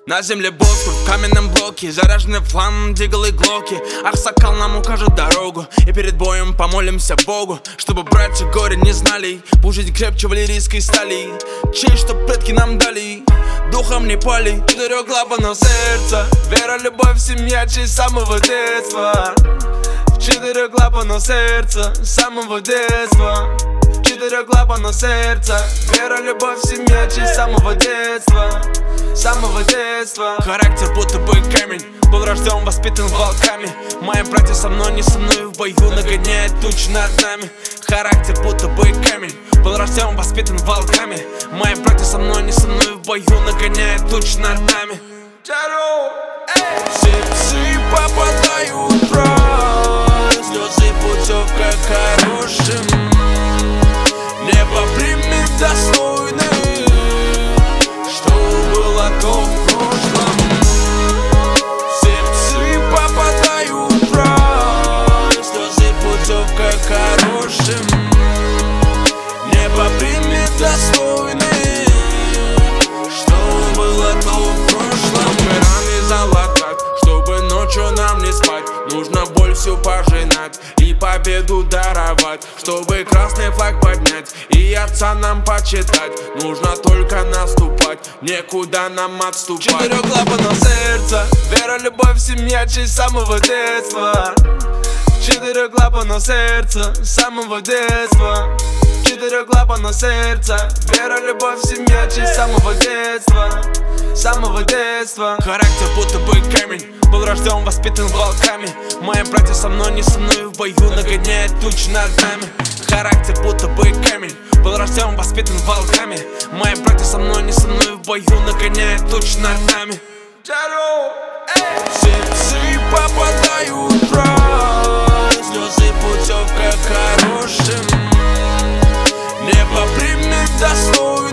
На земле Босфор, в каменном блоке, заряженный флам, дигл и глоки. Аксакал нам укажет дорогу, и перед боем помолимся Богу, чтобы братья горе не знали, пушить крепче валерийской стали. Честь, что предки нам дали, духом не пали. Четырехлапано сердце, вера, любовь, семья, честь с самого детства. Четырехлапано сердце, с самого детства. Четырехлапано сердце, вера, любовь, семья, честь с самого детства. Самого детства. Характер будто бы камень, был рожден, воспитан волками. Мои братья со мной, не со мной в бою, нагоняет тучи над нами. Характер будто бы камень, был рожден, воспитан волками. Мои братья со мной, не со мной в бою, нагоняет тучи над нами. Все псы попадают в рай, слезы путевка к хорошим. Небо примет достойный, то в прошлом. Все псы попадают в рай, слезы путевка к хорошим. Небо примет достойный, что было то в прошлом. Мы раны залатать, чтобы ночью нам не спать. Нужно боль всю пожинать и победу даровать, чтобы красный флаг поднять и отца нам почитать. Нужно только наступать, некуда нам отступать. Четырехлапано сердце, вера, любовь, семья, честь с самого детства. Четырехлапано сердце, с самого детства. Четырехлапано сердце, вера, любовь, семья, честь с самого детства. Самого детства. Характер будто бы камень, был рожден, воспитан волками. Мои братья со мной, не со мной в бою, нагоняет тучи над нами. Характер будто бы камень, был рожден, воспитан волками. Мои братья со мной, не со мной в бою, нагоняет тучи над нами. Все псы попадают в рай, слезы путевка к хорошим. Небо примет достойный,